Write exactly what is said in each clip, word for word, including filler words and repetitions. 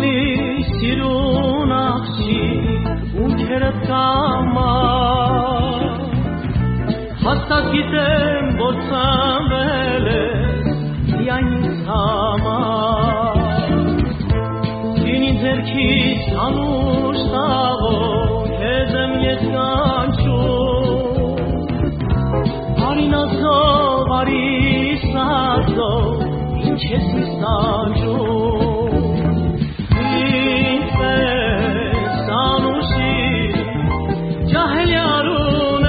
երևանի սիրուն աղջի ունքերդ կամա հաստատ գիտեմ որ ծնվել ես միայն ինձ համար ինձ ձերքից անուշ տաղով քեզ եմ ես կանչում արի նազով արի սազով ինչ ես ինձ տանջում ինձ պես անուշի ջահել յարուն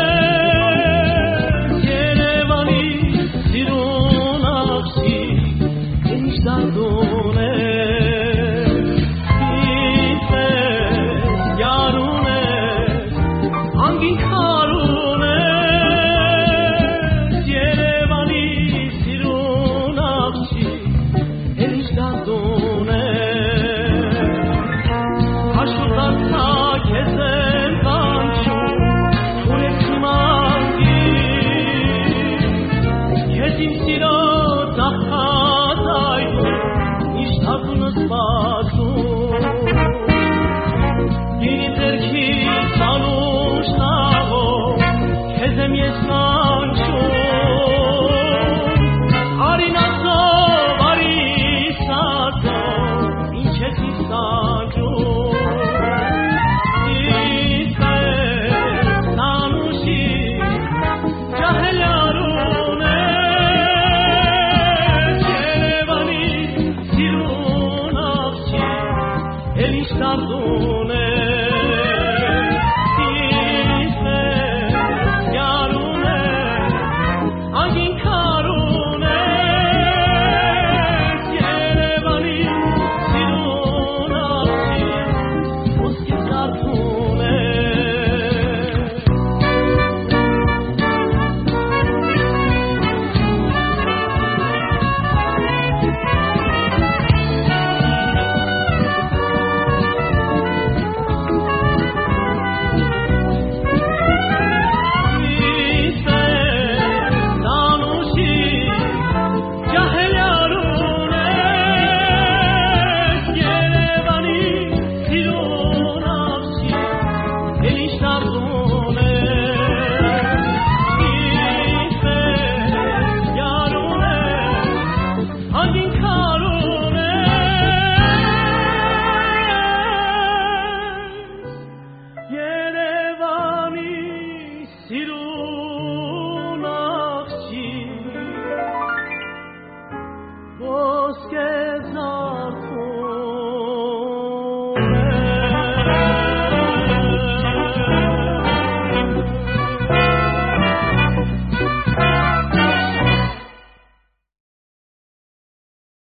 ես երևանի սիրուն աղջի ինչ դանդուն ես ինձ պես յարուն ես անգին քարուն ես երևանի սիրուն աղջի ինչ դանդուն ես Աշոտացա քեզ եմ կանչում Ուրեք հիմա քեզ իմ սիրո ծախա